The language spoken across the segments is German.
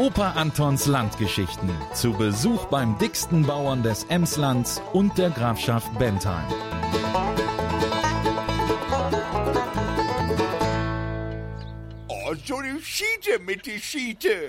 Opa Antons Landgeschichten. Zu Besuch beim dicksten Bauern des Emslands und der Grafschaft Bentheim. Oh, so eine Schiete mit die Schiete.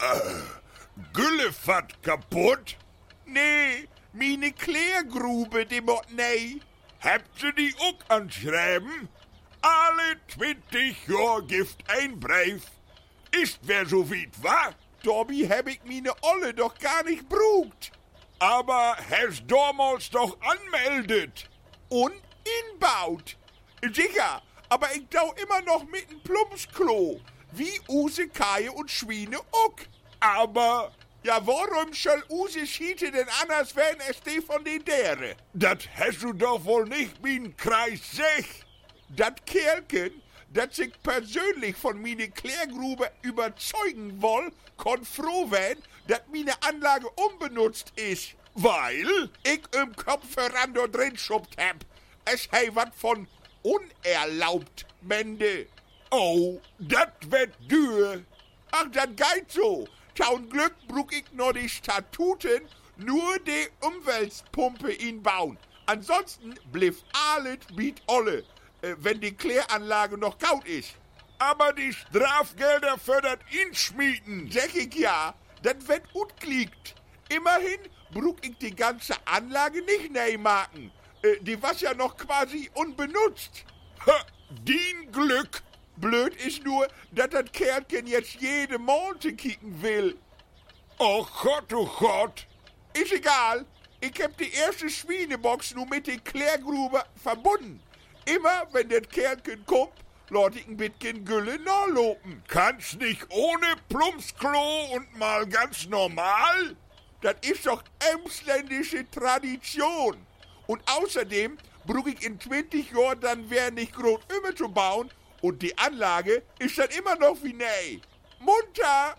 Güllefahrt kaputt? Nee, meine Klärgrube, die mot nee. Habt sie die auch anschreiben? Alle 20 Jahr Gift ein Brief. Ist wer so weit war? Dobby hab ich meine Olle doch gar nicht brugt. Aber hast damals doch anmeldet. Und inbaut. Sicher, aber ich dau immer noch mit n Plumpsklo. Wie Use, Kaje und Schweine auch. Aber, ja, warum soll Use Schiete denn anders werden als die von den deren? Das hast du doch wohl nicht min Kreis sech. Dat Kerlken, dat sich persönlich von meine Klärgrube überzeugen woll, kon froh werden, dat meine Anlage unbenutzt ist. Weil ich im Kopf Ferrando drin schubbt hab. Es hei wat von unerlaubt, Mende. Oh, dat wird dür. Ach, dat geht so. Taun Glück brug ich nur die Statuten, nur die Umweltpumpe inbauen. Ansonsten bliff alles biet olle, wenn die Kläranlage noch kaut ist. Aber die Strafgelder für das Inschmieden, sag ich ja, das wird gut kliegt. Immerhin brug ich die ganze Anlage nicht neimaken. Die war ja noch quasi unbenutzt. Ha, din Glück. Blöd ist nur, dass das Kerlchen jetzt jede Monate kicken will. Oh Gott. Ist egal. Ich hab die erste Schweinebox nur mit der Klärgrube verbunden. Immer, wenn das Kerlchen kommt, lade ich ein bisschen Gülle nachlopen. Kannst nicht ohne Plumpsklo und mal ganz normal? Das ist doch emsländische Tradition. Und außerdem brug ich in 20 Jahren dann wer nicht groß immer zu bauen und die Anlage ist dann immer noch wie neu. Munter!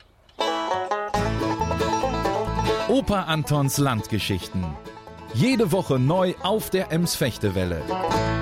Opa Antons Landgeschichten. Jede Woche neu auf der Ems-Fechtewelle.